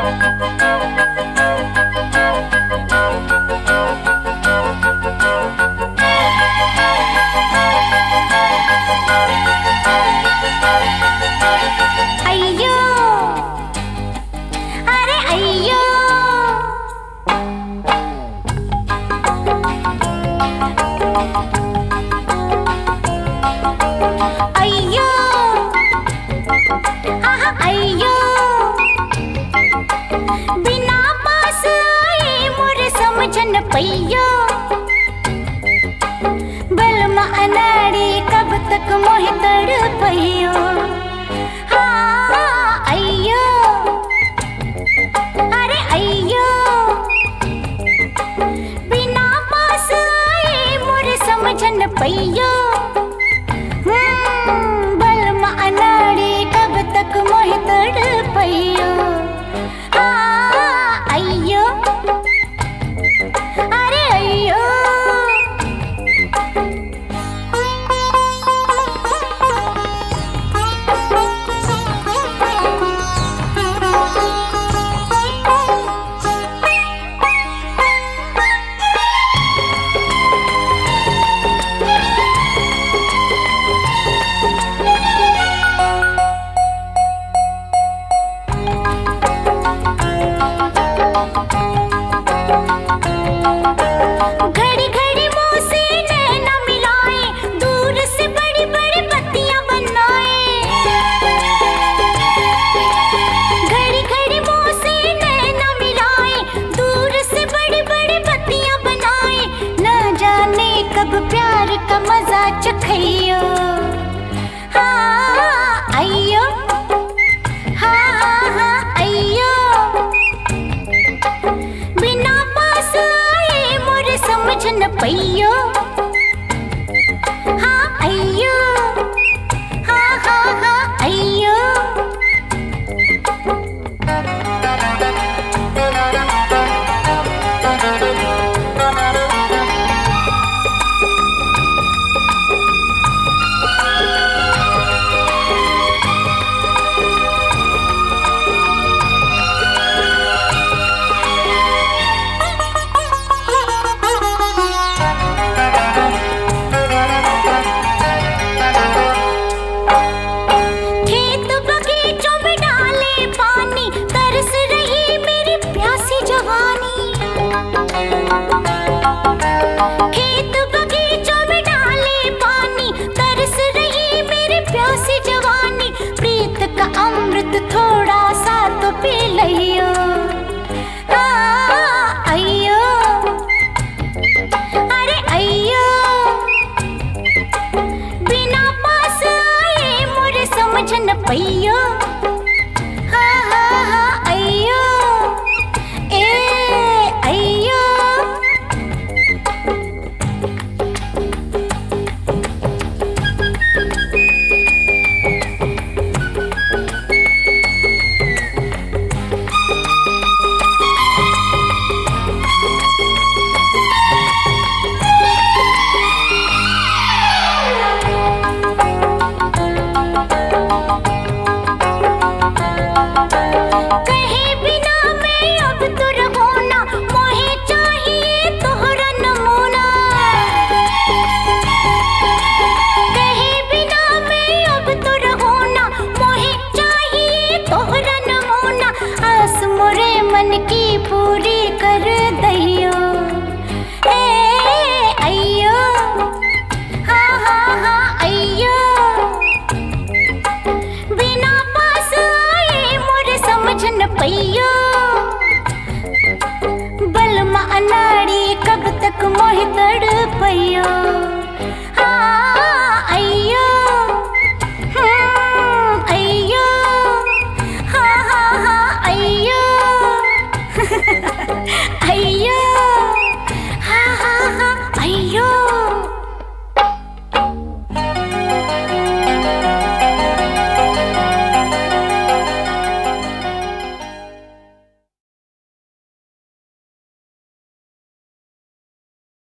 अय्यो अरे अय्यो अय्यो आहा अय्यो बिना पास आए मोरे समझन पइयो बलमा अनाड़ी कब तक मोहि तड़पइयो अय्यो अरे अय्यो बिना पास आए मोरे समझन पइयो बलमा अनाड़ी कब तक मोहि तड़पइयो अय्यो अरे अय्यो घड़ी घड़ी मुंह से नैना मिलाए दूर से बड़ी बड़ी बत्तियां बनाए घड़ी घड़ी मुंह से नैना मिलाए दूर से बड़ी बड़ी बत्तियां बनाए न जाने कब प्यार का मजा चखइयो अय्यो अय्यो बिना पास आए मोरे समझन पइयो अय्यो अय्यो खेत बगीचों में डाले पानी तरस रही मेरी प्यासी जवानी खेत बगीचों में डाले पानी तरस रही मेरी प्यासी जवानी प्रीत का अमृत थोड़ा सा तो पी लियो अय्यो अरे अय्यो बिना पास आए मोरे समझन पइयो